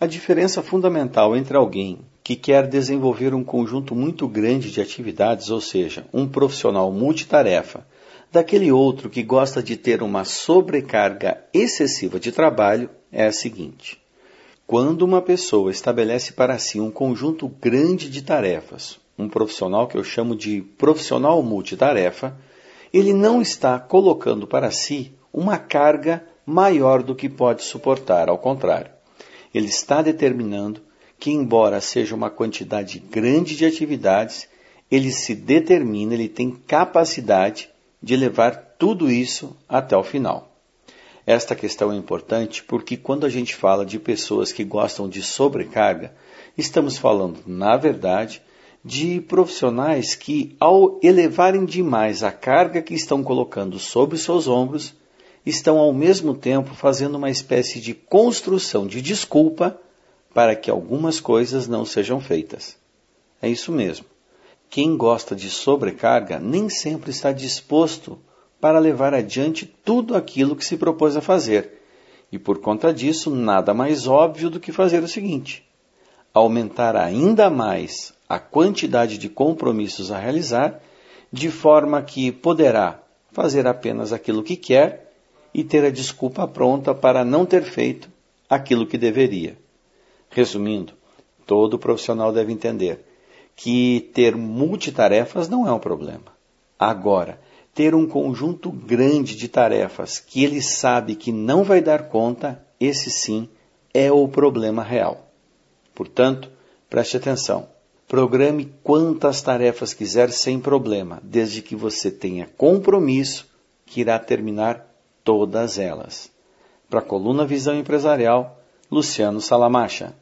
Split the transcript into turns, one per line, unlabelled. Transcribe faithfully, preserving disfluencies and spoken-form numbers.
A diferença fundamental entre alguém que quer desenvolver um conjunto muito grande de atividades, ou seja, um profissional multitarefa, daquele outro que gosta de ter uma sobrecarga excessiva de trabalho, é a seguinte. Quando uma pessoa estabelece para si um conjunto grande de tarefas, um profissional que eu chamo de profissional multitarefa, ele não está colocando para si uma carga maior do que pode suportar, ao contrário. Ele está determinando que, embora seja uma quantidade grande de atividades, ele se determina, ele tem capacidade de levar tudo isso até o final. Esta questão é importante porque quando a gente fala de pessoas que gostam de sobrecarga, estamos falando, na verdade, de profissionais que, ao elevarem demais a carga que estão colocando sobre os seus ombros, estão ao mesmo tempo fazendo uma espécie de construção de desculpa para que algumas coisas não sejam feitas. É isso mesmo. Quem gosta de sobrecarga nem sempre está disposto para levar adiante tudo aquilo que se propôs a fazer. E por conta disso, nada mais óbvio do que fazer o seguinte: aumentar ainda mais a quantidade de compromissos a realizar, de forma que poderá fazer apenas aquilo que quer e ter a desculpa pronta para não ter feito aquilo que deveria. Resumindo, todo profissional deve entender que ter multitarefas não é um problema. Agora, ter um conjunto grande de tarefas que ele sabe que não vai dar conta, esse sim é o problema real. Portanto, preste atenção. Programe quantas tarefas quiser sem problema, desde que você tenha compromisso que irá terminar todas elas. Para a coluna Visão Empresarial, Luciano Salamacha.